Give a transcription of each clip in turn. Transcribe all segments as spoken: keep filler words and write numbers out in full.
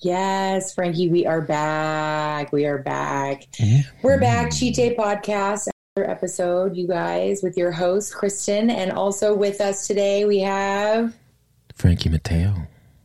Yes, Frankie, we are back. We are back. Mm-hmm. We're back. Cheat Day Podcast, another episode, you guys, with your host, Kristen. And also with us today, we have... Frankie Mateo.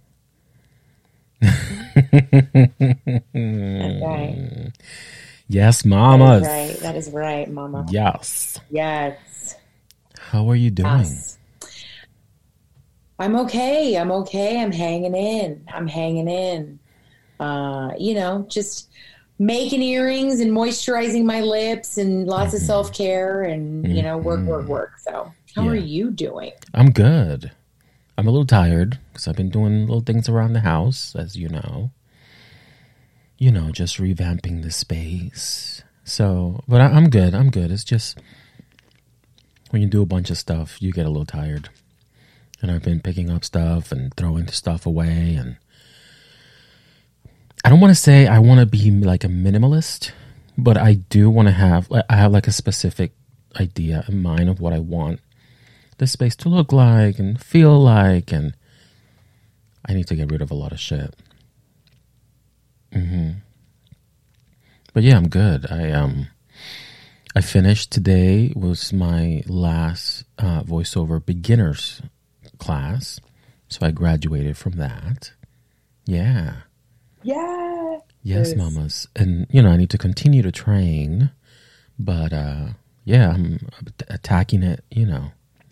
That's right. Yes, mamas. That is right. That is right, mama. Yes. Yes. How are you doing? Yes. I'm okay. I'm okay. I'm hanging in. I'm hanging in. Uh, you know, just making earrings and moisturizing my lips and lots mm-hmm. of self-care and, mm-hmm. you know, work, work, work. So how yeah. are you doing? I'm good. I'm a little tired because I've been doing little things around the house, as you know. You know, just revamping the space. So, but I, I'm good. I'm good. It's just when you do a bunch of stuff, you get a little tired. And I've been picking up stuff and throwing stuff away. And I don't want to say I want to be like a minimalist, but I do want to have, I have like a specific idea in mind of what I want the space to look like and feel like. And I need to get rid of a lot of shit. Mm-hmm. But yeah, I'm good. I um, I finished today. Was my last uh, voiceover beginners class, so I graduated from that. Yeah. Yeah. Yes, mamas, and you know I need to continue to train, but uh, yeah, I'm attacking it. You know,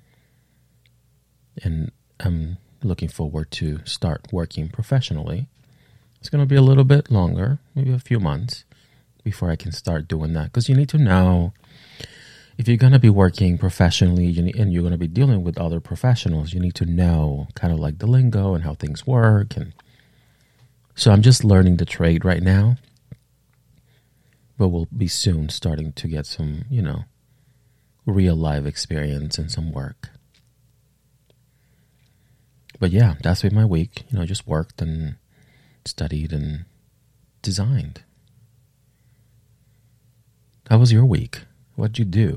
and I'm looking forward to start working professionally. It's going to be a little bit longer, maybe a few months, before I can start doing that. Because you need to know, if you're going to be working professionally you need, and you're going to be dealing with other professionals, you need to know kind of like the lingo and how things work. And so I'm just learning the trade right now. But we'll be soon starting to get some, you know, real life experience and some work. But yeah, that's been my week. You know, just worked and studied and designed. How was your week? What'd you do?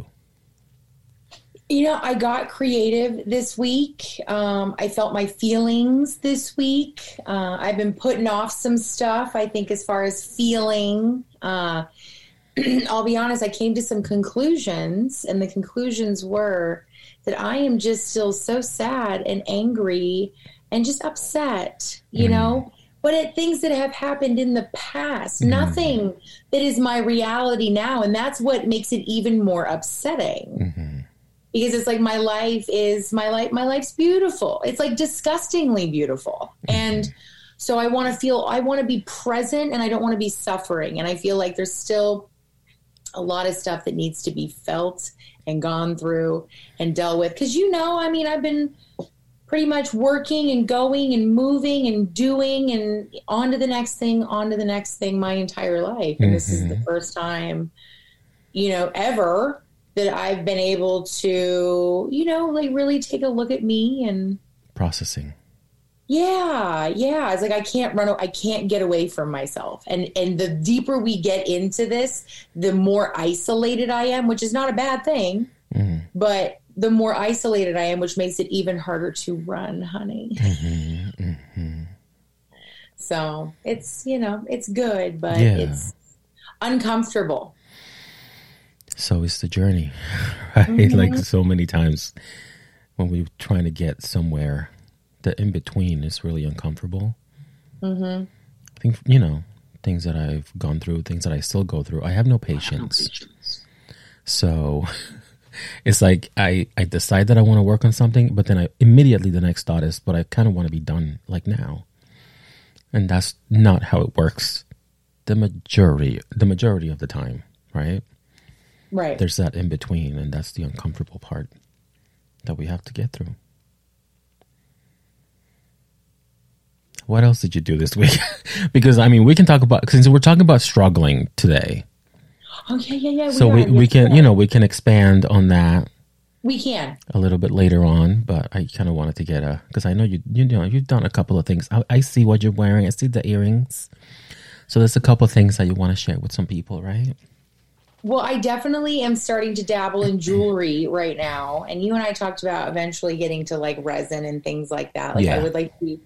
You know, I got creative this week. Um, I felt my feelings this week. Uh, I've been putting off some stuff, I think, as far as feeling. Uh, I'll be honest, I came to some conclusions, and the conclusions were that I am just still so sad and angry and just upset, you mm. know? But at things that have happened in the past, mm. nothing that is my reality now. And that's what makes it even more upsetting. Mm-hmm. Because it's like my life is, my life, my life's beautiful. It's like disgustingly beautiful. Mm-hmm. And so I want to feel, I want to be present and I don't want to be suffering. And I feel like there's still a lot of stuff that needs to be felt and gone through and dealt with. Because, you know, I mean, I've been pretty much working and going and moving and doing and on to the next thing, on to the next thing my entire life. And mm-hmm. this is the first time, you know, ever that I've been able to, you know, like really take a look at me and processing. Yeah. Yeah. It's like, I can't run, I can't get away from myself. And, and the deeper we get into this, the more isolated I am, which is not a bad thing, mm-hmm. but the more isolated I am, which makes it even harder to run, honey. Mm-hmm, mm-hmm. So it's, you know, it's good, but yeah. it's uncomfortable. So it's the journey, right? Mm-hmm. Like so many times when we're trying to get somewhere, the in-between is really uncomfortable. Mm-hmm. I think, you know, things that I've gone through, things that I still go through, I have no patience. I have no patience. So... It's like I, I decide that I want to work on something, but then I immediately the next thought is, but I kind of want to be done like now. And that's not how it works the majority, the majority of the time, right? Right. There's that in between, and that's the uncomfortable part that we have to get through. What else did you do this week? Because, I mean, we can talk about, since we're talking about struggling today. Oh, yeah, yeah, yeah. We so we, we can, you know, we can expand on that. We can. A little bit later on, but I kind of wanted to get a, because I know you, you know, you've done a couple of things. I, I see what you're wearing. I see the earrings. So there's a couple of things that you want to share with some people, right? Well, I definitely am starting to dabble in jewelry right now. And you and I talked about eventually getting to like resin and things like that. Like yeah. I would like to be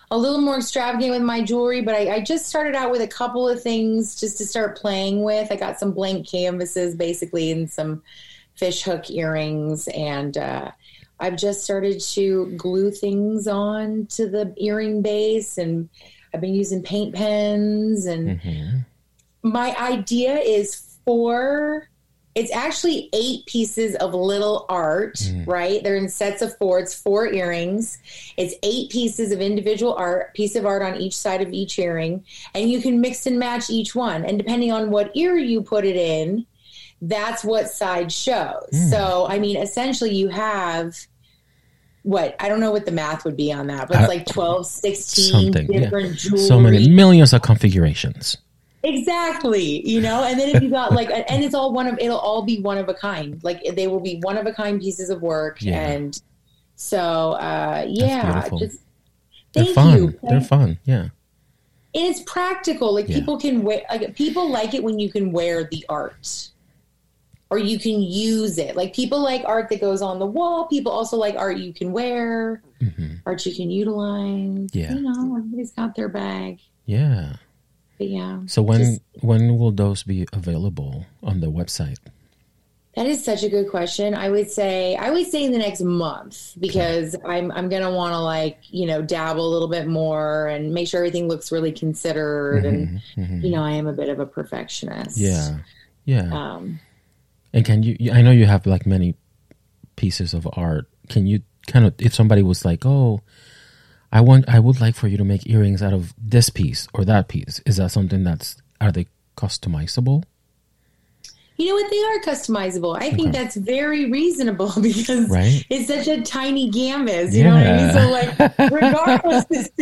a little more extravagant with my jewelry, but I, I just started out with a couple of things just to start playing with. I got some blank canvases basically and some fish hook earrings, and uh, I've just started to glue things on to the earring base, and I've been using paint pens, and mm-hmm. my idea is four, it's actually eight pieces of little art, mm. right? They're in sets of four. It's four earrings. It's eight pieces of individual art, piece of art on each side of each earring, and you can mix and match each one. And depending on what ear you put it in, that's what side shows. Mm. So, I mean, essentially you have what, I don't know what the math would be on that, but it's uh, like twelve, sixteen different yeah. jewelry. So many millions of configurations. Exactly. You know, and then if you got like, and it's all one of, it'll all be one of a kind. Like they will be one of a kind pieces of work. Yeah. And so, uh, yeah, just They're thank fun. you. They're fun. Yeah. And it's practical. Like yeah. people can wear, like people like it when you can wear the art. Or you can use it. Like people like art that goes on the wall. People also like art you can wear, mm-hmm. art you can utilize. Yeah. You know, everybody's got their bag. Yeah. But yeah. So when just, when will those be available on the website? That is such a good question. I would say I would say in the next month, because okay. I'm I'm gonna want to like you know dabble a little bit more and make sure everything looks really considered. Mm-hmm. And mm-hmm. you know I am a bit of a perfectionist. Yeah. Yeah. Um, And can you, I know you have like many pieces of art. Can you kind of, if somebody was like, oh, I want, I would like for you to make earrings out of this piece or that piece. Is that something that's, are they customizable? You know what? They are customizable. I think okay. that's very reasonable because right? it's such a tiny canvas. You yeah. know what I mean? So like, regardless,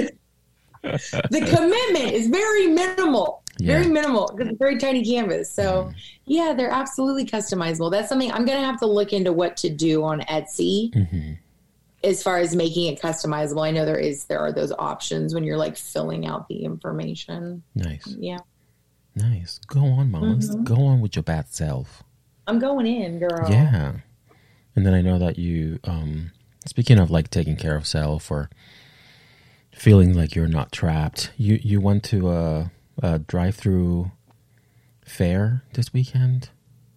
the commitment is very minimal. Yeah. Very minimal because it's a very tiny canvas. So, mm. yeah, they're absolutely customizable. That's something I'm going to have to look into what to do on Etsy mm-hmm. as far as making it customizable. I know there is there are those options when you're like filling out the information. Nice. Yeah. Nice. Go on, Mama. Mm-hmm. Go on with your bad self. I'm going in, girl. Yeah. And then I know that you, um, speaking of like taking care of self or feeling like you're not trapped, you, you went to a... Uh, drive-through fair this weekend.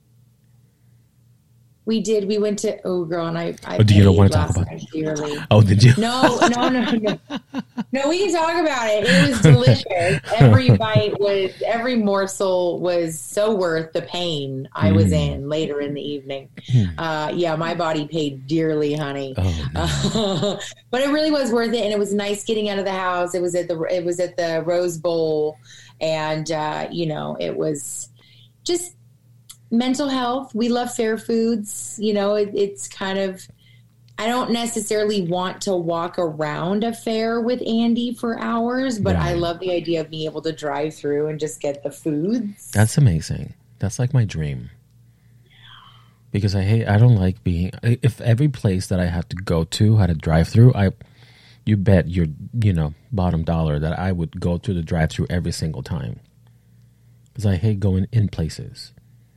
We did. We went to oh girl, and I. I oh, do you don't want to talk about it? Dearly. Oh, did you? No, no, no, no. No, we can talk about it. It was delicious. Every bite was, every morsel was so worth the pain I was mm. in later in the evening. Mm. Uh, yeah, my body paid dearly, honey. Oh, no. uh, but it really was worth it, and it was nice getting out of the house. It was at the it was at the Rose Bowl, and uh, you know, it was just. Mental health. We love fair foods. You know, it, it's kind of, I don't necessarily want to walk around a fair with Andy for hours, but right. I love the idea of being able to drive through and just get the foods. That's amazing. That's like my dream. Because I hate, I don't like being, if every place that I had to go to had a drive through, I, you bet your, you know, bottom dollar that I would go to the drive through every single time. Because I hate going in places.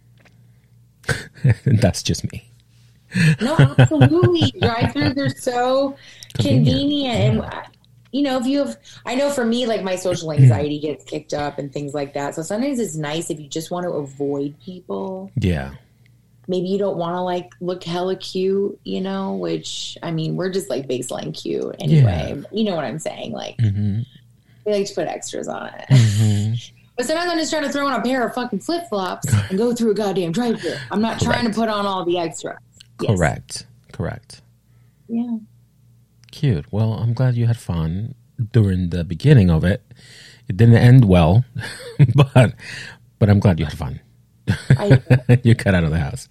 That's just me. No, absolutely. Drive-throughs are so convenient. convenient. And, you know, if you have, I know for me, like my social anxiety gets kicked up and things like that. So sometimes it's nice if you just want to avoid people. Yeah. Maybe you don't want to like look hella cute, you know, which, I mean, we're just like baseline cute anyway. Yeah. You know what I'm saying? Like, mm-hmm. we like to put extras on it. Mm-hmm. But sometimes I'm just trying to throw on a pair of fucking flip-flops and go through a goddamn drive-thru. I'm not Correct. trying to put on all the extra. Yes. Correct. Correct. Yeah. Cute. Well, I'm glad you had fun during the beginning of it. It didn't end well, but but I'm glad you had fun. I, you got out of the house.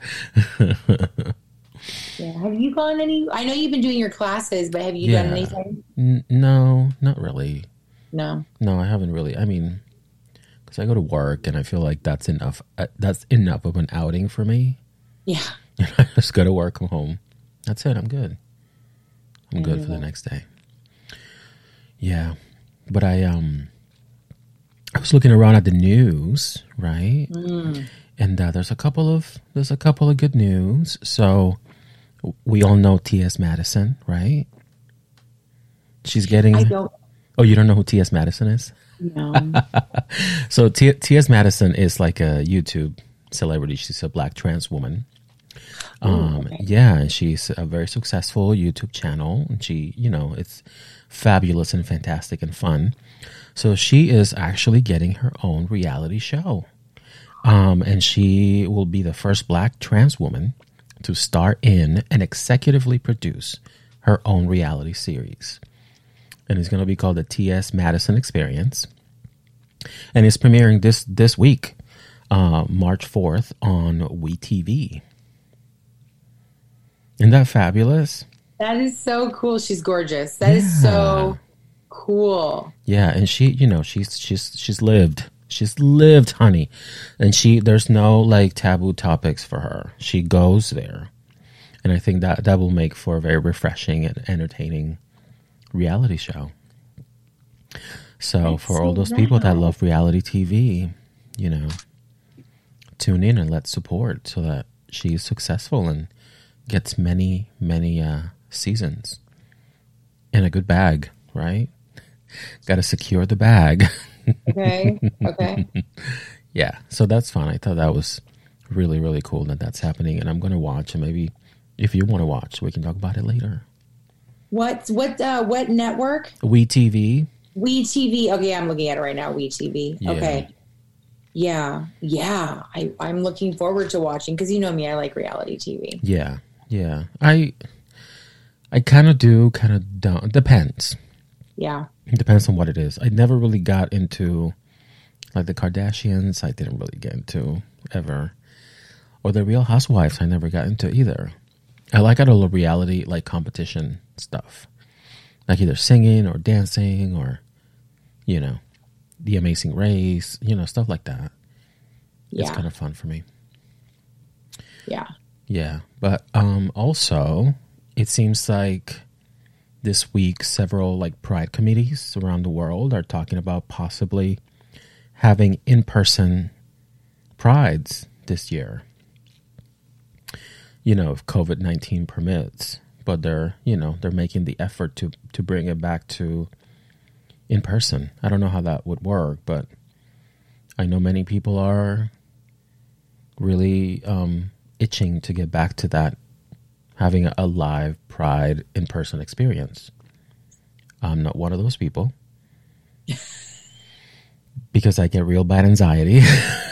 Yeah. Have you gone any? I know you've been doing your classes, but have you yeah. done anything? N- no, not really. No. No, I haven't really. I mean... Because I go to work and I feel like that's enough. Uh, that's enough of an outing for me. Yeah. I just go to work, come home. That's it. I'm good. I'm I good for that. the next day. Yeah, but I um, I was looking around at the news, right? Mm. And uh, there's a couple of there's a couple of good news. So we all know T S. Madison, right? She's getting. I don't. Oh, you don't know who T S. Madison is? No. So T- T.S. Madison is like a YouTube celebrity. She's a black trans woman. Um, Ooh, okay. Yeah, and she's a very successful YouTube channel. And she, you know, it's fabulous and fantastic and fun. So she is actually getting her own reality show. Um, and she will be the first black trans woman to star in and executively produce her own reality series. And it's going to be called the T S. Madison Experience. And it's premiering this this week, uh, March fourth on WeTV. Isn't that fabulous? That is so cool. She's gorgeous. That yeah. is so cool. Yeah, and she, you know, she's she's she's lived. She's lived, honey. And she there's no like taboo topics for her. She goes there. And I think that that will make for a very refreshing and entertaining reality show. So That's for all those people that love reality T V, you know, tune in and let's support so that she's successful and gets many, many uh, seasons in a good bag, right? Got to secure the bag. Okay. Okay. Yeah. So that's fun. I thought that was really, really cool that that's happening. And I'm going to watch. And maybe if you want to watch, we can talk about it later. What what uh, what network? WeTV. WeTV. Okay, I'm looking at it right now. WeTV. Yeah. Okay. Yeah, yeah. I I'm looking forward to watching because you know me, I like reality T V. Yeah, yeah. I I kind of do, kind of don't. Depends. Yeah. It depends on what it is. I never really got into like the Kardashians. I didn't really get into ever, or the Real Housewives. I never got into either. I like all the reality, like competition stuff, like either singing or dancing or, you know, The Amazing Race, you know, stuff like that. Yeah. It's kind of fun for me. Yeah. Yeah. But um, also, it seems like this week, several like pride committees around the world are talking about possibly having in-person prides this year. You know, if COVID nineteen permits, but they're, you know, they're making the effort to, to bring it back to in person. I don't know how that would work, but I know many people are really um, itching to get back to that, having a, a live pride in person experience. I'm not one of those people because I get real bad anxiety.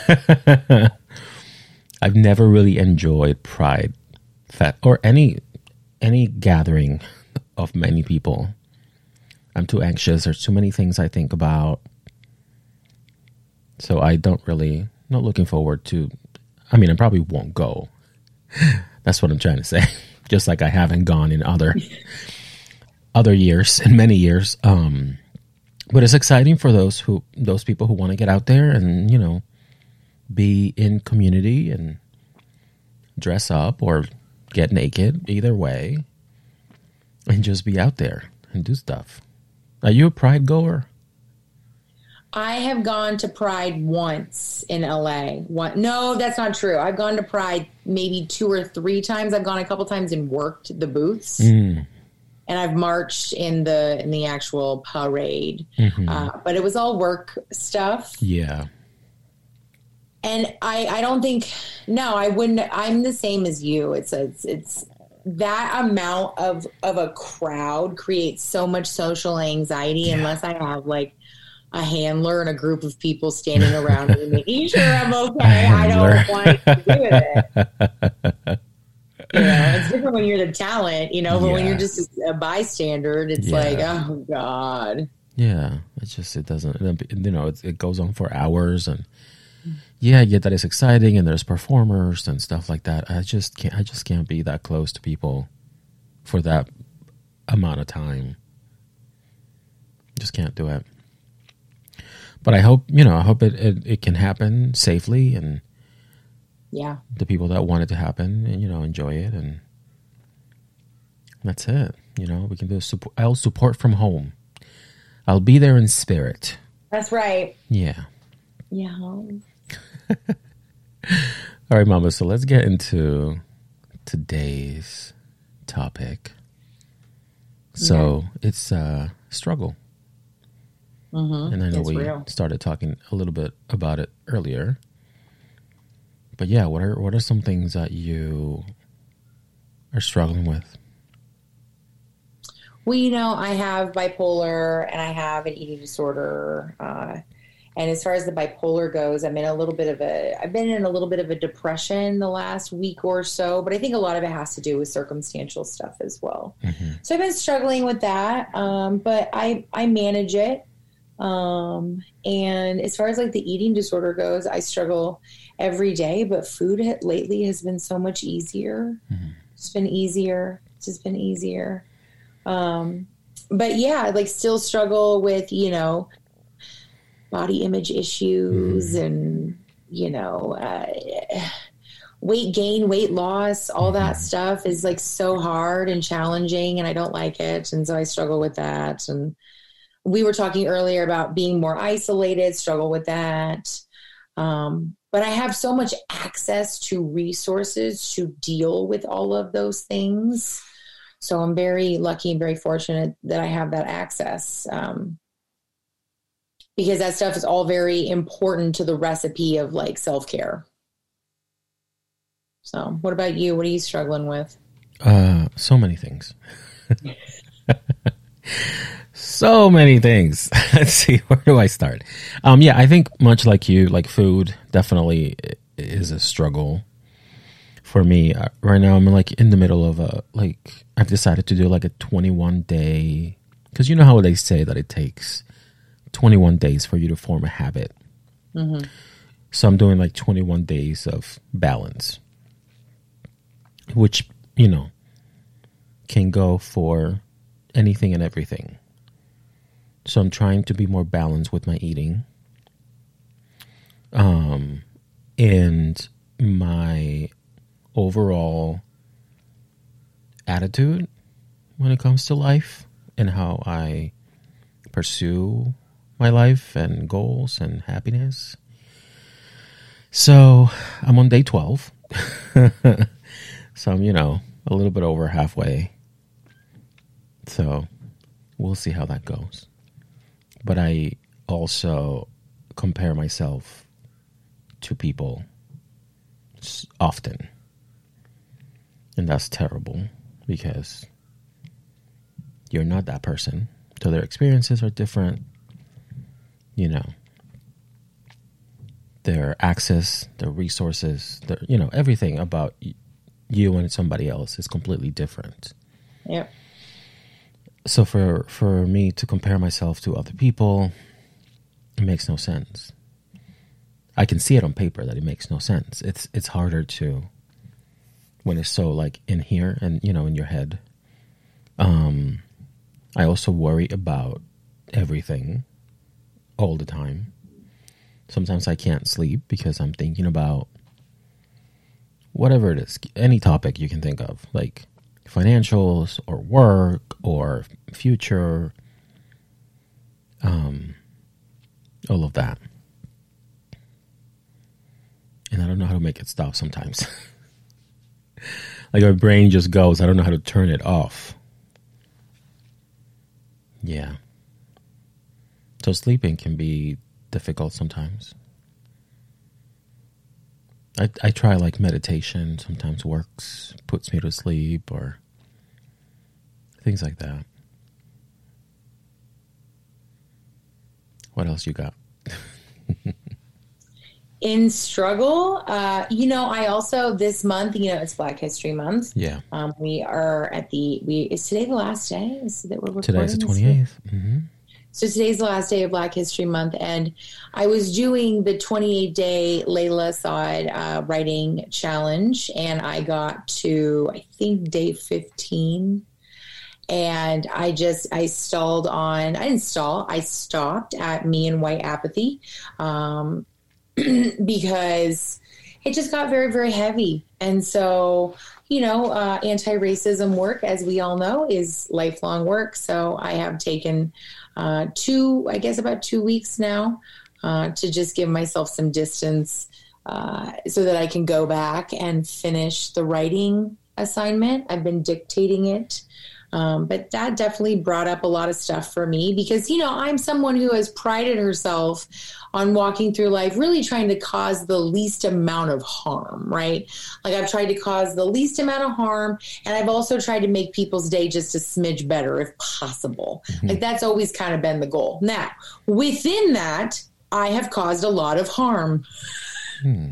I've never really enjoyed pride Fet, or any any gathering of many people. I'm too anxious. There's too many things I think about. So I don't really, not looking forward to, I mean, I probably won't go. That's what I'm trying to say. Just like I haven't gone in other other years, in many years. Um, but it's exciting for those who, those people who want to get out there and, you know, be in community and dress up or get naked, either way, and just be out there and do stuff. Are you a pride goer? I have gone to Pride once in L A. One, no, that's not true. I've gone to Pride maybe two or three times. I've gone a couple times and worked the booths, mm. and I've marched in the in the actual parade. Mm-hmm. Uh, but it was all work stuff. Yeah. And I, I don't think, no, I wouldn't. I'm the same as you. It's a, it's, it's that amount of, of a crowd creates so much social anxiety yeah. unless I have like a handler and a group of people standing around me making sure I'm okay. I don't want to do it. You know, it's different when you're the talent, you know, but yeah. when you're just a bystander, it's yeah. like, oh God. Yeah. It's just, it doesn't, you know, it, it goes on for hours and, yeah, yeah, that is exciting, and there's performers and stuff like that. I just can't. I just can't be that close to people for that amount of time. Just can't do it. But I hope, you know, I hope it, it, it can happen safely, and yeah, the people that want it to happen, and you know, enjoy it, and that's it. You know, we can do. Support, I'll support from home. I'll be there in spirit. That's right. Yeah. Yeah. All right, Mama. So let's get into today's topic. So yeah. it's uh, struggle. Mm-hmm. And I know It's we real. started talking a little bit about it earlier. But yeah, what are what are some things that you are struggling with? Well, you know, I have bipolar and I have an eating disorder. Uh, and as far as the bipolar goes, I'm in a little bit of a, I've been in a little bit of a depression the last week or so, but I think a lot of it has to do with circumstantial stuff as well. Mm-hmm. So I've been struggling with that. Um, but I, I manage it. Um, and as far as like the eating disorder goes, I struggle every day, but food lately has been so much easier. Mm-hmm. It's been easier. It's just been easier. Um, but yeah, like still struggle with, you know, body image issues mm-hmm. and, you know, uh, weight gain, weight loss, all mm-hmm. that stuff is like so hard and challenging and I don't like it. And so I struggle with that. And we were talking earlier about being more isolated, struggle with that. Um, but I have so much access to resources to deal with all of those things. So I'm very lucky and very fortunate that I have that access um, because that stuff is all very important to the recipe of like self-care. So what about you? What are you struggling with? Uh, so many things. So many things. Let's see, where do I start? Um, yeah, I think much like you, like food definitely is a struggle for me. Uh, right now, I'm like in the middle of a, like, I've decided to do like a twenty-one day, because you know how they say that it takes twenty-one days for you to form a habit. Mm-hmm. So I'm doing like twenty-one days of balance, which, you know, can go for anything and everything. So I'm trying to be more balanced with my eating. Um, and my overall attitude when it comes to life and how I pursue my life and goals and happiness. So I'm on day twelve. So I'm, you know, a little bit over halfway. So we'll see how that goes. But I also compare myself to people often. And that's terrible because you're not that person. So their experiences are different. You know, their access, their resources, their, you know, everything about you and somebody else is completely different. Yep. So for, for me to compare myself to other people, it makes no sense. I can see it on paper that it makes no sense. It's it's harder to when it's so like in here and, you know, in your head. Um, I also worry about everything all the time. Sometimes I can't sleep because I'm thinking about whatever it is, any topic you can think of, like financials or work or future, um, all of that. And I don't know how to make it stop sometimes. Like my brain just goes, I don't know how to turn it off. Yeah. So sleeping can be difficult sometimes. I I try like meditation, sometimes works, puts me to sleep or things like that. What else you got? In struggle, uh, you know, I also this month, you know, it's Black History Month. Yeah. Um, we are at the we is today the last day? Is that we're recording? Today's the twenty-eighth. Mm-hmm. So today's the last day of Black History Month, and I was doing the twenty-eight day Layla Saad uh, writing challenge, and I got to I think day fifteen, and I just I stalled on. I didn't stall. I stopped at Me and White Apathy. Um, because it just got very, very heavy. And so, you know, uh, anti-racism work, as we all know, is lifelong work. So I have taken uh, two, I guess about two weeks now uh, to just give myself some distance uh, so that I can go back and finish the writing assignment. I've been dictating it Um, but that definitely brought up a lot of stuff for me because, you know, I'm someone who has prided herself on walking through life really trying to cause the least amount of harm, right? Like I've tried to cause the least amount of harm, and I've also tried to make people's day just a smidge better if possible. Mm-hmm. Like that's always kind of been the goal. Now, within that, I have caused a lot of harm. Hmm.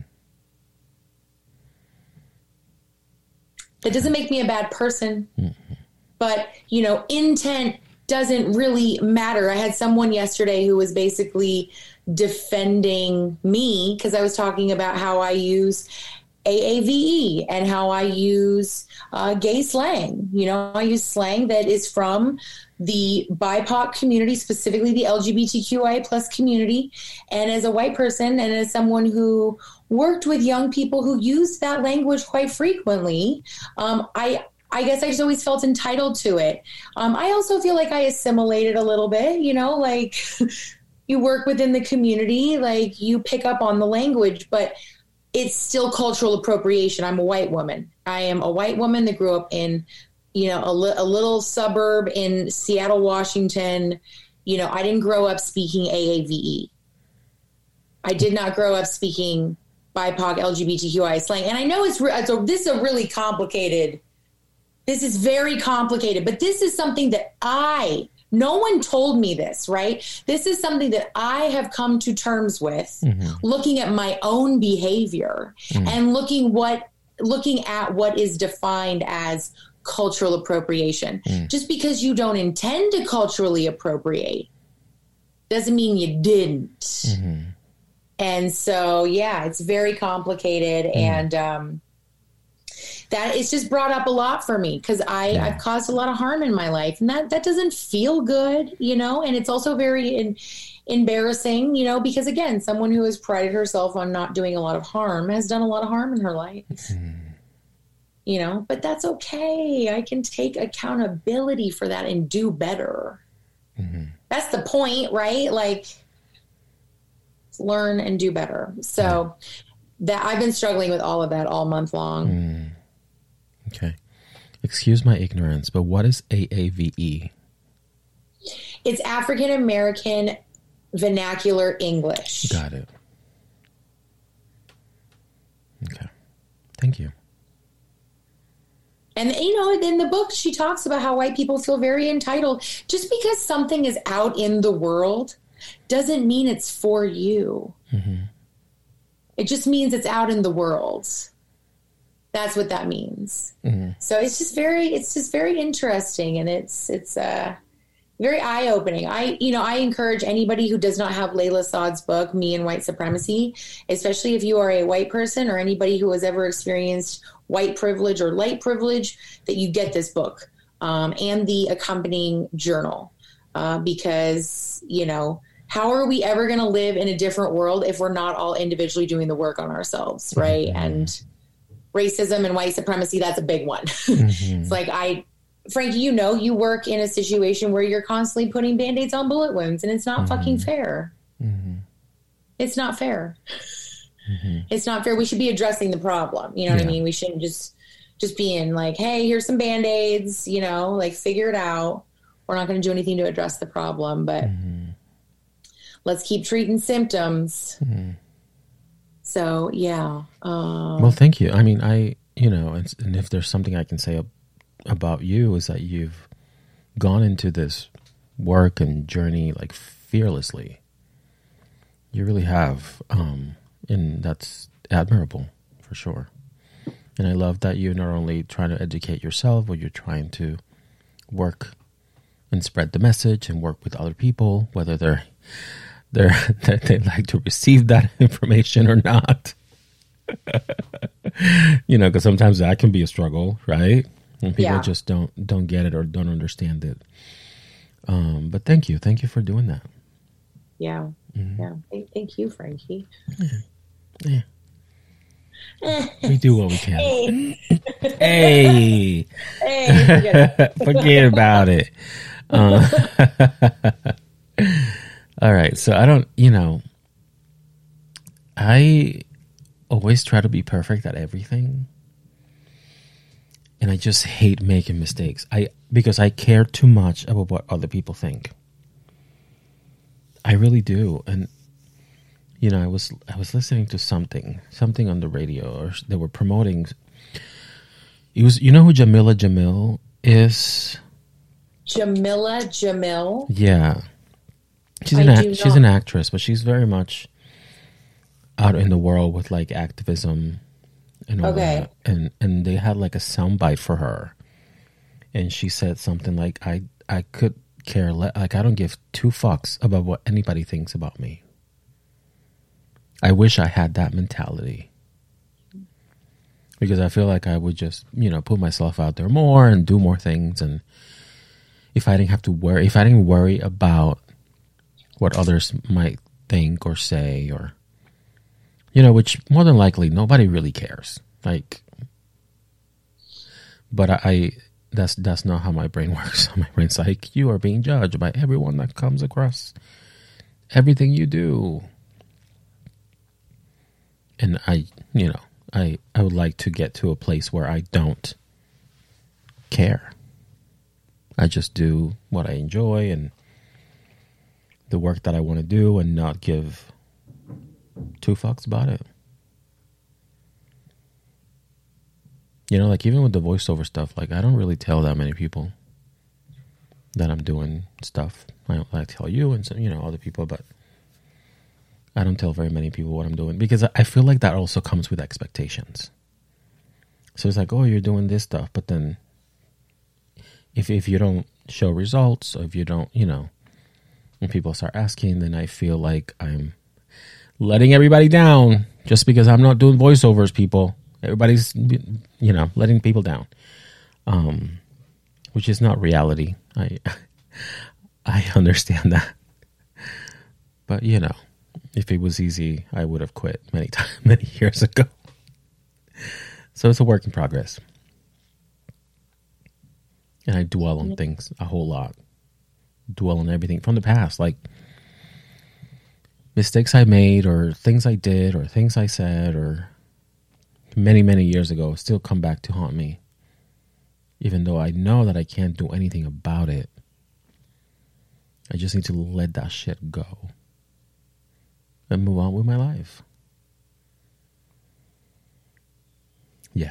That doesn't make me a bad person. Mm-hmm. But, you know, intent doesn't really matter. I had someone yesterday who was basically defending me because I was talking about how I use A A V E and how I use uh, gay slang. You know, I use slang that is from the B I P O C community, specifically the L G B T Q I A plus community. And as a white person and as someone who worked with young people who use that language quite frequently, um, I I guess I just always felt entitled to it. Um, I also feel like I assimilated a little bit, you know, like you work within the community, like you pick up on the language, but it's still cultural appropriation. I'm a white woman. I am a white woman that grew up in, you know, a, li- a little suburb in Seattle, Washington. You know, I didn't grow up speaking A A V E. I did not grow up speaking B I P O C, L G B T Q I A slang. And I know it's, re- it's a, this is a really complicated This is very complicated, but this is something that I, no one told me this, right? This is something that I have come to terms with, mm-hmm. looking at my own behavior mm-hmm. and looking what, looking at what is defined as cultural appropriation. Mm-hmm. Just because you don't intend to culturally appropriate doesn't mean you didn't. Mm-hmm. And so, yeah, it's very complicated mm-hmm. and, um, that it's just brought up a lot for me because I yeah. I've caused a lot of harm in my life, and that, that doesn't feel good, you know, and it's also very in, embarrassing, you know, because again, someone who has prided herself on not doing a lot of harm has done a lot of harm in her life, mm-hmm. you know, but that's okay. I can take accountability for that and do better. Mm-hmm. That's the point, right? Like learn and do better. So yeah. that I've been struggling with all of that all month long. Mm. Okay. Excuse my ignorance, but what is A A V E? It's African American Vernacular English. Got it. Okay. Thank you. And, you know, in the book, she talks about how white people feel very entitled. Just because something is out in the world doesn't mean it's for you. Mm-hmm. It just means it's out in the world. That's what that means. Mm-hmm. So it's just very, it's just very interesting, and it's it's uh, very eye opening. I, you know, I encourage anybody who does not have Layla Saad's book, Me and White Supremacy, especially if you are a white person or anybody who has ever experienced white privilege or light privilege, that you get this book um, and the accompanying journal, uh, because you know, how are we ever going to live in a different world if we're not all individually doing the work on ourselves, right? Mm-hmm. And racism and white supremacy, that's a big one. Mm-hmm. It's like, I, Frankie, you know, you work in a situation where you're constantly putting Band-Aids on bullet wounds, and it's not mm-hmm. fucking fair. Mm-hmm. It's not fair. Mm-hmm. It's not fair. We should be addressing the problem. You know yeah. what I mean? We shouldn't just, just being like, hey, here's some Band-Aids, you know, like figure it out. We're not going to do anything to address the problem, but mm-hmm. let's keep treating symptoms. Mm-hmm. So, yeah. Um, well, thank you. I mean, I, you know, and, and if there's something I can say ab- about you is that you've gone into this work and journey like fearlessly. You really have. Um, and that's admirable for sure. And I love that you're not only trying to educate yourself, but you're trying to work and spread the message and work with other people, whether they're They're, they like to receive that information or not. You know, because sometimes that can be a struggle, right? And people yeah. just don't don't get it or don't understand it. Um, but thank you. Thank you for doing that. Yeah. Mm-hmm. Yeah. Thank, thank you, Frankie. Yeah. Yeah. We do what we can. Hey. Hey. Hey. Forget about it. Uh, all right. So I don't, you know, I always try to be perfect at everything. And I just hate making mistakes. I, because I care too much about what other people think. I really do. And you know, I was I was listening to something, something on the radio, or they were promoting. It was, you know who Jamila Jamil is? Jamila Jamil? Yeah, she's an act, she's an actress, but she's very much out in the world with like activism and all okay. that. And and they had like a soundbite for her, and she said something like, "I I could care le- like I don't give two fucks about what anybody thinks about me." I wish I had that mentality, because I feel like I would just, you know, put myself out there more and do more things. And if I didn't have to worry, if I didn't worry about what others might think or say, or, you know, which more than likely nobody really cares. Like, but I, I that's that's not how my brain works. My brain's like, you are being judged by everyone that comes across everything you do. And I, you know, I, I would like to get to a place where I don't care. I just do what I enjoy and the work that I want to do, and not give two fucks about it. You know, like even with the voiceover stuff, like I don't really tell that many people that I'm doing stuff. I don't I tell you and some, you know, other people, but I don't tell very many people what I'm doing, because I feel like that also comes with expectations. So it's like, oh, you're doing this stuff, but then if if you don't show results, or if you don't, you know, when people start asking, then I feel like I'm letting everybody down just because I'm not doing voiceovers, people. Everybody's, you know, letting people down, um, which is not reality. I I understand that, but you know. If it was easy, I would have quit many times, many years ago. So it's a work in progress. And I dwell on things a whole lot. Dwell on everything from the past, like mistakes I made, or things I did, or things I said, or many, many years ago still come back to haunt me. Even though I know that I can't do anything about it. I just need to let that shit go. And move on with my life. Yeah.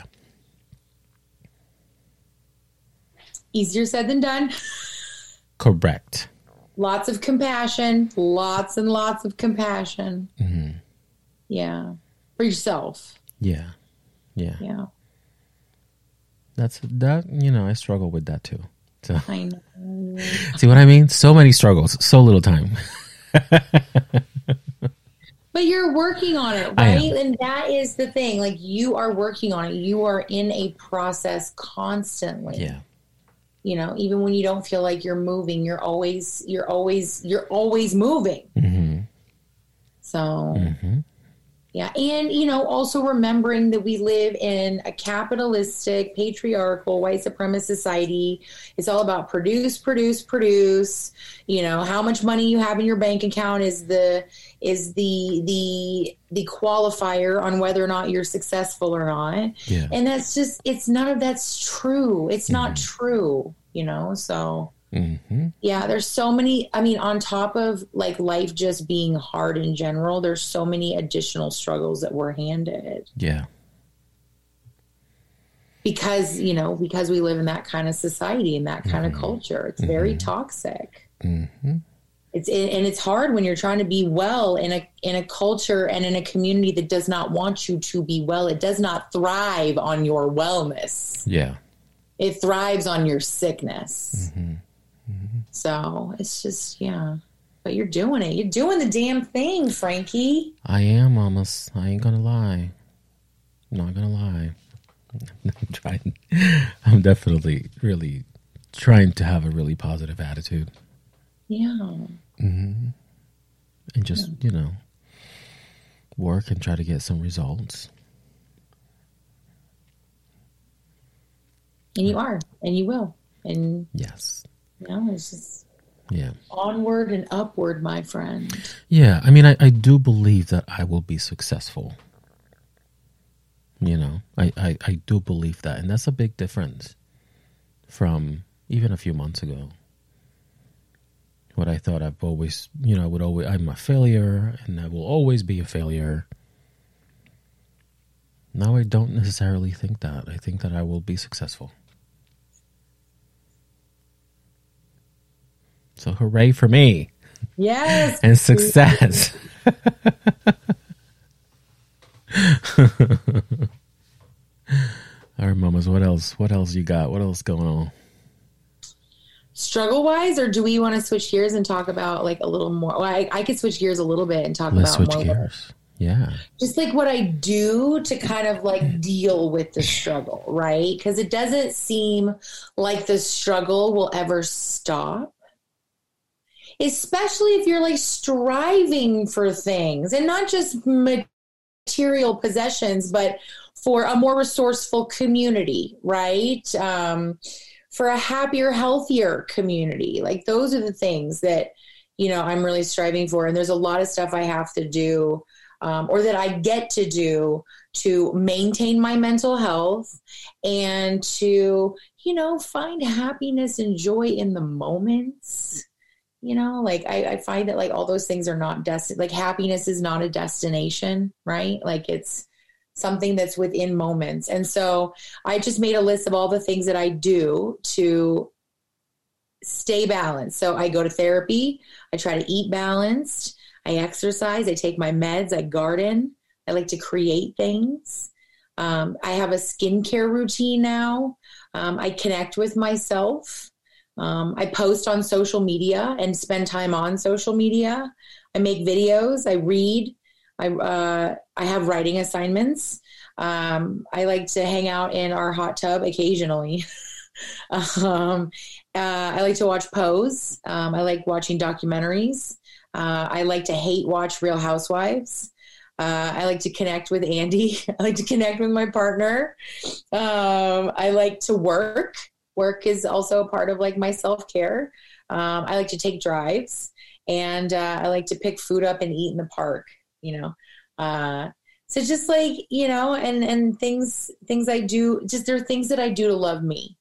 Easier said than done. Correct. Lots of compassion. Lots and lots of compassion. Mm-hmm. Yeah. For yourself. Yeah. Yeah. Yeah. That's that, you know, I struggle with that too. So. I know. See what I mean? So many struggles, so little time. But you're working on it, right? And that is the thing. Like, you are working on it. You are in a process constantly. Yeah. You know, even when you don't feel like you're moving, you're always, you're always, you're always moving. Mm-hmm. So, mm-hmm. yeah. And, you know, also remembering that we live in a capitalistic, patriarchal, white supremacist society. It's all about produce, produce, produce. You know, how much money you have in your bank account is the is the the the qualifier on whether or not you're successful or not. Yeah. And that's just, it's none of that's true. It's mm-hmm. not true, you know? So mm-hmm. yeah, there's so many, I mean, on top of like life just being hard in general, there's so many additional struggles that we're handed. Yeah. Because, you know, because we live in that kind of society and that kind mm-hmm. of culture. It's mm-hmm. very toxic. Mm-hmm. It's and it's hard when you're trying to be well in a in a culture and in a community that does not want you to be well. It does not thrive on your wellness. Yeah. It thrives on your sickness. Mm-hmm. Mm-hmm. So it's just, yeah. But you're doing it. You're doing the damn thing, Frankie. I am, mamas. I ain't gonna lie. I'm not gonna lie. I'm trying. I'm definitely really trying to have a really positive attitude. Yeah. Mm-hmm. And just, yeah. you know, work and try to get some results. And you are, and you will. And yes. You know, it's just yeah. onward and upward, my friend. Yeah. I mean, I, I do believe that I will be successful. You know, I, I, I do believe that. And that's a big difference from even a few months ago. What I thought I've always, you know, I would always, I'm a failure and I will always be a failure. Now I don't necessarily think that. I think that I will be successful. So hooray for me. Yes. And success. All right, mamas, what else? What else you got? What else going on? Struggle wise, or do we want to switch gears and talk about like a little more? Well, I, I could switch gears a little bit and talk Let's about switch more gears. Yeah. Just like what I do to kind of like deal with the struggle, right? Because it doesn't seem like the struggle will ever stop. Especially if you're like striving for things and not just material possessions, but for a more resourceful community, right? Um, for a happier, healthier community. Like those are the things that, you know, I'm really striving for. And there's a lot of stuff I have to do um, or that I get to do to maintain my mental health and to, you know, find happiness and joy in the moments. You know, like I, I find that like all those things are not desti- like happiness is not a destination, right? Like it's something that's within moments. And so I just made a list of all the things that I do to stay balanced. So I go to therapy. I try to eat balanced. I exercise. I take my meds. I garden. I like to create things. Um, I have a skincare routine now. Um, I connect with myself. Um, I post on social media and spend time on social media. I make videos. I read. I uh, I have writing assignments. Um, I like to hang out in our hot tub occasionally. um, uh, I like to watch Pose. Um, I like watching documentaries. Uh, I like to hate watch Real Housewives. Uh, I like to connect with Andy. I like to connect with my partner. Um, I like to work. Work is also a part of like my self-care. Um, I like to take drives and uh, I like to pick food up and eat in the park, you know? Uh, so just like, you know, and, and things, things I do, just there are things that I do to love me.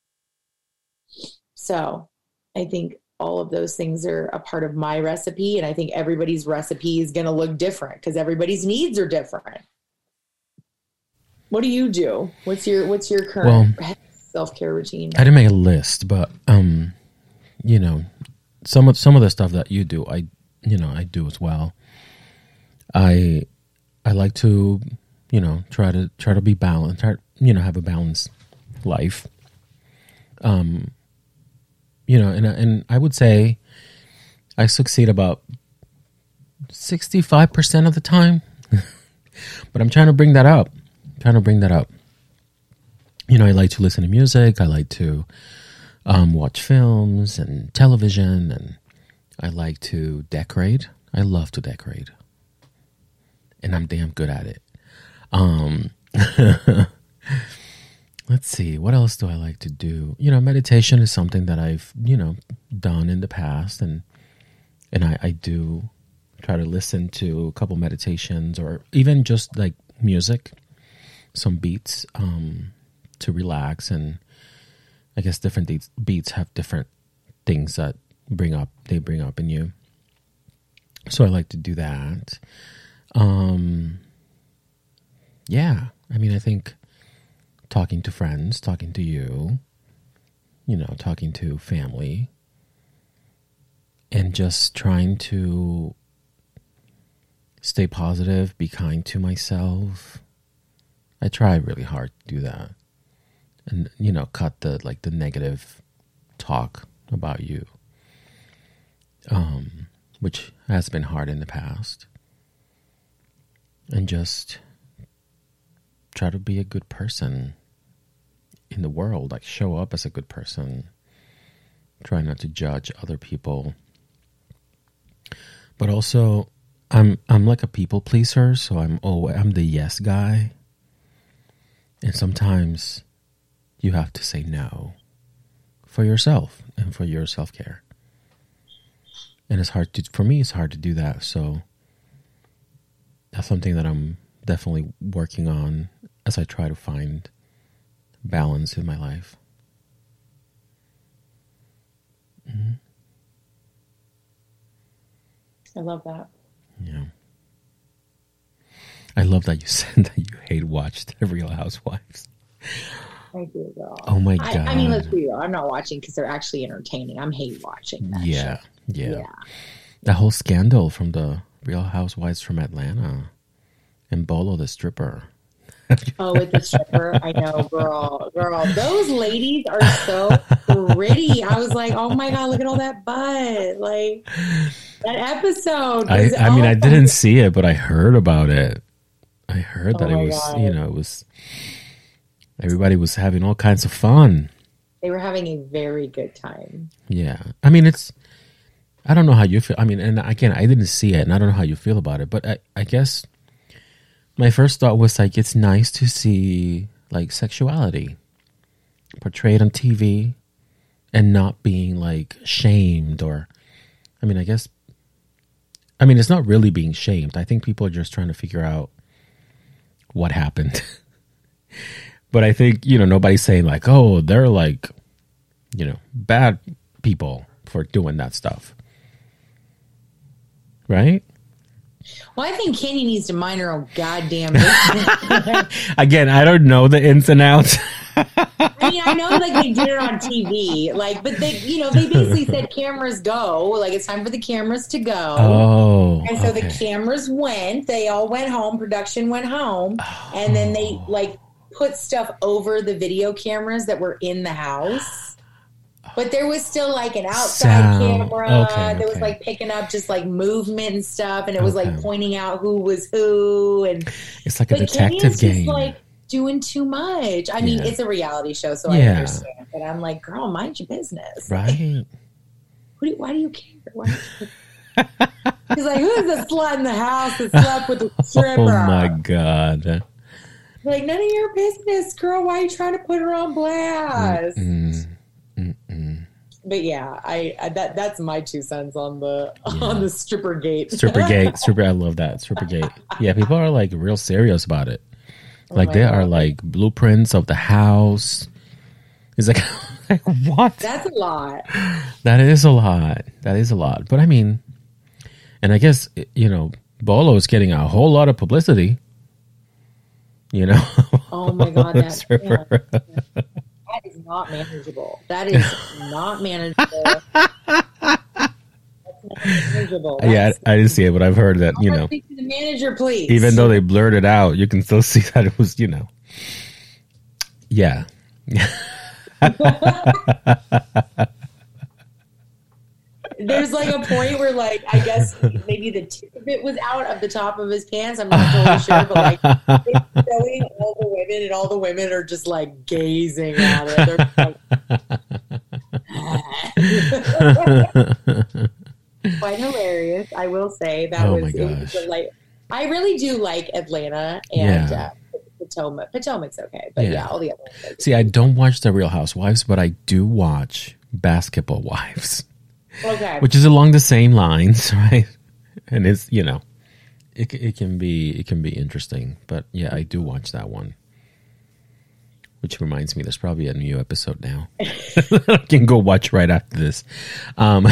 So I think all of those things are a part of my recipe. And I think everybody's recipe is going to look different because everybody's needs are different. What do you do? What's your, what's your current well, self-care routine? I didn't make a list, but, um, you know, some of, some of the stuff that you do, I, you know, I do as well. I, I like to, you know, try to, try to be balanced, try, you know, have a balanced life. Um, you know, and, and I would say I succeed about sixty-five percent of the time, but I'm trying to bring that up, I'm trying to bring that up. You know, I like to listen to music. I like to um, watch films and television, and I like to decorate. I love to decorate, and I'm damn good at it. Um, let's see, what else do I like to do? You know, meditation is something that I've, you know, done in the past, and and I, I do try to listen to a couple meditations or even just like music, some beats. Um, to relax, and I guess different de- beats have different things that bring up they bring up in you. So I like to do that. Um, yeah, I mean, I think talking to friends, talking to you, you know, talking to family, and just trying to stay positive, be kind to myself. I try really hard to do that. And, you know, cut the, like, the negative talk about you, um, which has been hard in the past. And just try to be a good person in the world, like show up as a good person. Try not to judge other people. But also, I'm I'm like a people pleaser, so I'm oh I'm the yes guy. And sometimes you have to say no for yourself and for your self-care. And it's hard to, for me, it's hard to do that. So that's something that I'm definitely working on as I try to find balance in my life. Mm-hmm. I love that. Yeah. I love that you said that you hate watched The Real Housewives. I do, girl. Oh my God. I, I mean, let's be real. I'm not watching because they're actually entertaining. I'm hate watching that Yeah, shit. yeah. Yeah. The whole scandal from the Real Housewives from Atlanta and Bolo the stripper. Oh, with the stripper. I know, girl. Girl, those ladies are so pretty. I was like, oh my God, look at all that butt. Like, that episode. I, Was, I mean, oh, I didn't see it, but I heard about it. I heard that Oh it my was, God. you know, it was, everybody was having all kinds of fun. They were having a very good time. Yeah. I mean, it's, I don't know how you feel. I mean, and again, I didn't see it and I don't know how you feel about it, but I, I guess my first thought was like, it's nice to see like sexuality portrayed on T V and not being like shamed or, I mean, I guess, I mean, it's not really being shamed. I think people are just trying to figure out what happened. But I think, you know, nobody's saying like, oh, they're like, you know, bad people for doing that stuff. Right? Well, I think Kenny needs to mind her own goddamn business. Again, I don't know the ins and outs. I mean, I know like they did it on T V, like, but they, you know, they basically said cameras go, like it's time for the cameras to go. Oh, and so okay. the cameras went. They all went home. Production went home, oh. and then they like put stuff over the video cameras that were in the house. But there was still like an outside Sound. camera Okay, that okay. was like picking up just like movement and stuff, and it was Okay. like pointing out who was who, and It's like a but detective Kenya's game. just like doing too much. I mean, Yeah. it's a reality show, so I Yeah. understand. But I'm like, girl, mind your business. Right? Who do, why do you care? Why do you- He's like, who's the slut in the house that slept with the stripper? Oh my God. Like, none of your business, girl. Why are you trying to put her on blast? Mm, mm-mm. But yeah, I, I that that's my two cents on the Yeah. on the stripper gate. Stripper gate. Stripper, I love that. Stripper gate. Yeah, people are like real serious about it. Oh Like my there God. are like blueprints of the house. It's like, like what? That's a lot. That is a lot. That is a lot. But I mean, and I guess, you know, Bolo is getting a whole lot of publicity. You know? Oh my God, that, Stripper. yeah. that is not manageable. That is not manageable. That's not manageable. Yeah, That's, I, I didn't see it, but I've heard that, you I'll know, speak to the manager, please. even though they blurred it out, you can still see that it was, you know. Yeah. There's like a point where, like, I guess maybe the tip of it was out of the top of his pants. I'm not totally sure, but like, it's showing all the women, and all the women are just like gazing at it. They're like, quite hilarious. I will say that Oh was, my it was gosh. a, like, I really do like Atlanta and Yeah. uh, Potomac. Potomac's okay, but Yeah. yeah, all the other ones. are- See, I don't watch The Real Housewives, but I do watch Basketball Wives, Okay. which is along the same lines, right? And it's, you know, it it can be it can be interesting, but yeah, I do watch that one. Which reminds me, there's probably a new episode now. I can go watch right after this. Um,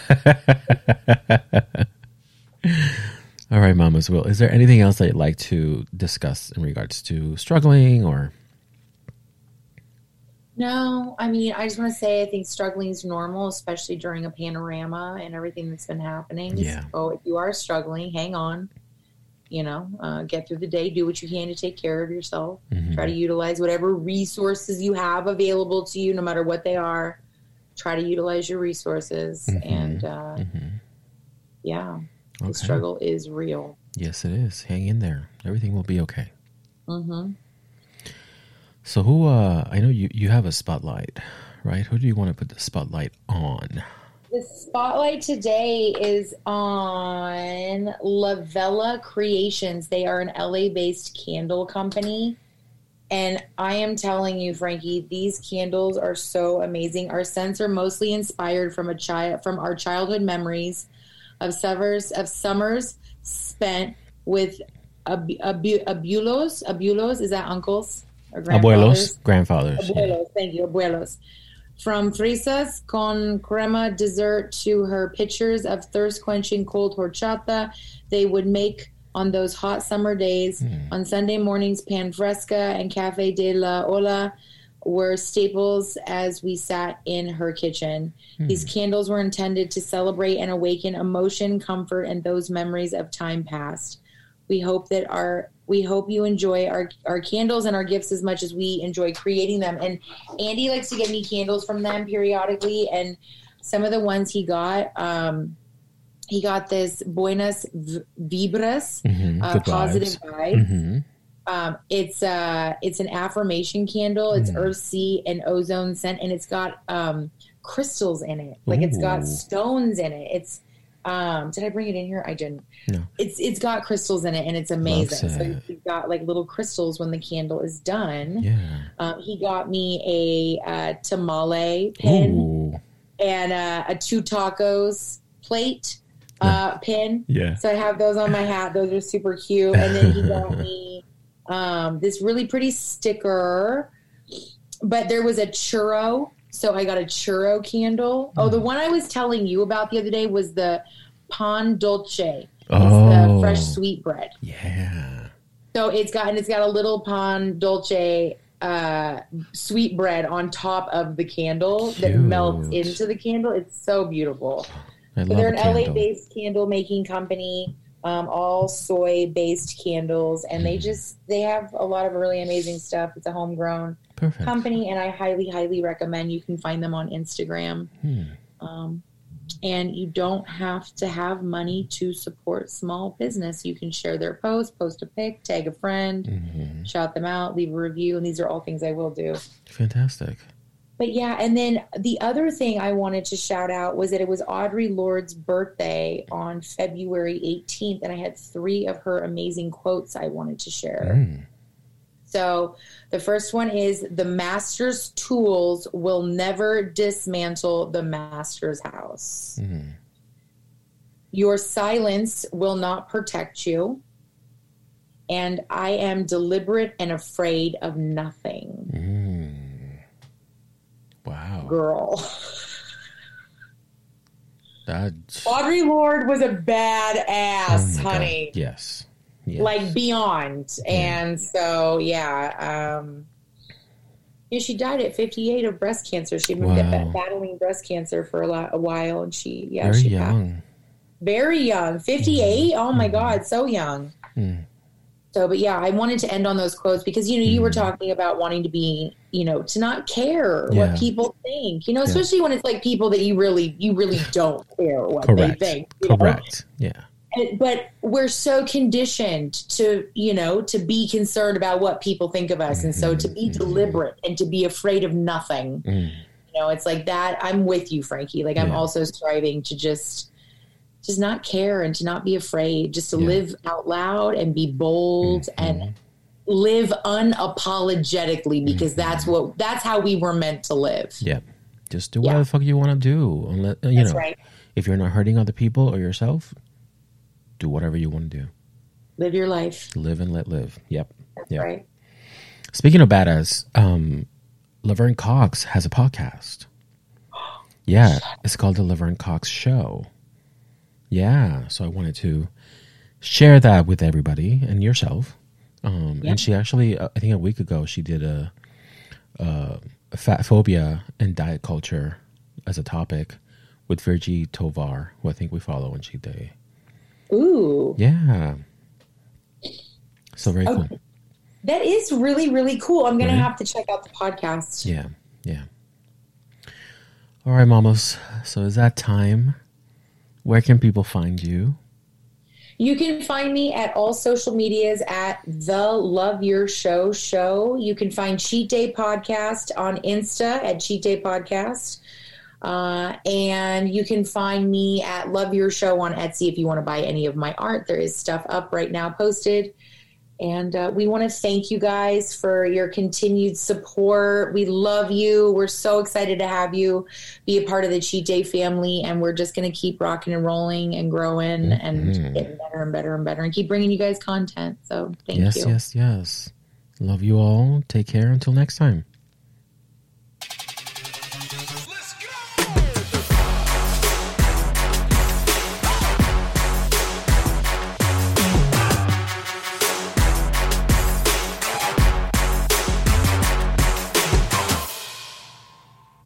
all right, Mama's Will. Is there anything else that you'd like to discuss in regards to struggling or? No, I mean, I just want to say I think struggling is normal, especially during a panorama and everything that's been happening. Yeah. So if you are struggling, hang on. You know, uh, get through the day, do what you can to take care of yourself. Mhm. Try to utilize whatever resources you have available to you, no matter what they are. Try to utilize your resources. Mhm. And uh, Mhm. yeah, Okay. the struggle is real. Yes, it is. Hang in there. Everything will be okay. Mm-hmm. So who, uh, I know you, you have a spotlight, right? Who do you want to put the spotlight on? The spotlight today is on Lavella Creations. They are an L A-based candle company. And I am telling you, Frankie, these candles are so amazing. Our scents are mostly inspired from a child from our childhood memories of summers of summers spent with ab- abu- abuelos. Abuelos, is that uncles or grandfathers? Abuelos, grandfathers. yeah. Abuelos, thank you, abuelos. From fresas con crema dessert to her pitchers of thirst-quenching cold horchata they would make on those hot summer days. Mm. On Sunday mornings, pan fresca and Cafe de la Ola were staples as we sat in her kitchen. Mm. These candles were intended to celebrate and awaken emotion, comfort, and those memories of time past. We hope that our we hope you enjoy our, our candles and our gifts as much as we enjoy creating them. And Andy likes to get me candles from them periodically. And some of the ones he got, um, he got this Buenas Vibras, mm-hmm. uh, positive vibe. Mm-hmm. Um, it's uh, it's an affirmation candle. It's mm. earth, sea, and ozone scent, and it's got um, crystals in it. Like Ooh. It's got stones in it. It's Um, did I bring it in here? I didn't. No. It's it's got crystals in it, and it's amazing. So you've got like little crystals when the candle is done. Yeah. Um, he got me a uh, tamale pin Ooh. and uh, a two tacos plate uh, pin. Yeah. So I have those on my hat. Those are super cute. And then he got me um, this really pretty sticker. But there was a churro. So I got a churro candle. Oh, the one I was telling you about the other day was the pan dulce. It's oh, the fresh sweet bread. Yeah. So it's got and it's got a little pan dulce uh, sweet bread on top of the candle Cute. That melts into the candle. It's so beautiful. I so love they're an candle. L A-based candle making company, um, all soy-based candles, and mm. they just they have a lot of really amazing stuff. It's a homegrown Perfect. company, and I highly, highly recommend. You can find them on Instagram. Hmm. Um, and you don't have to have money to support small business. You can share their post, post a pic, tag a friend, mm-hmm. shout them out, leave a review, and these are all things I will do. Fantastic. But yeah, and then the other thing I wanted to shout out was that it was Audre Lorde's birthday on February eighteenth, and I had three of her amazing quotes I wanted to share. Mm. So the first one is, the master's tools will never dismantle the master's house. Mm. Your silence will not protect you. And I am deliberate and afraid of nothing. Mm. Wow. Girl. That's... Audre Lorde was a badass, oh honey. God. Yes. Yes. Like beyond. Yeah. And so, yeah. Um, yeah, she died at fifty-eight of breast cancer. She'd been wow. battling breast cancer for a, lot, a while. And she, yeah, Very she young. Passed. Very young. fifty-eight? Mm. Oh my mm. God. So young. Mm. So, but yeah, I wanted to end on those quotes because, you know, you mm. were talking about wanting to be, you know, to not care yeah. what people think, you know, especially yeah. when it's like people that you really, you really don't care what Correct. they think. You Correct. know? Yeah. And, but we're so conditioned to, you know, to be concerned about what people think of us. Mm-hmm. And so to be mm-hmm. deliberate and to be afraid of nothing, mm. you know, it's like that. I'm with you, Frankie. Like, I'm yeah. also striving to just, just not care and to not be afraid, just to yeah. live out loud and be bold mm-hmm. and live unapologetically, because mm-hmm. that's what, that's how we were meant to live. Yeah. Just do whatever yeah. the fuck you want to do. Unless, you that's know, right. If you're not hurting other people or yourself, do whatever you want to do. Live your life. Live and let live. Yep. That's yep. right. Speaking of badass, um, Laverne Cox has a podcast. Yeah. It's called The Laverne Cox Show. Yeah. So I wanted to share that with everybody and yourself. Um, yep. And she actually, uh, I think a week ago, she did a, uh, a fat phobia and diet culture as a topic with Virgie Tovar, who I think we follow on Cheat Day. Ooh. Yeah. So very okay. cool. That is really, really cool. I'm going right? to have to check out the podcast. Yeah. Yeah. All right, mamas. So is that time? Where can people find you? You can find me at all social medias at The Love Your Show Show. You can find Cheat Day Podcast on Insta at Cheat Day Podcast. Uh, and you can find me at Love Your Show on Etsy if you want to buy any of my art. There is stuff up right now posted. And uh, we want to thank you guys for your continued support. We love you. We're so excited to have you be a part of the Cheat Day family. And we're just going to keep rocking and rolling and growing mm-hmm. and getting better and better and better and keep bringing you guys content. So thank yes, you. Yes, yes, yes. Love you all. Take care. Until next time.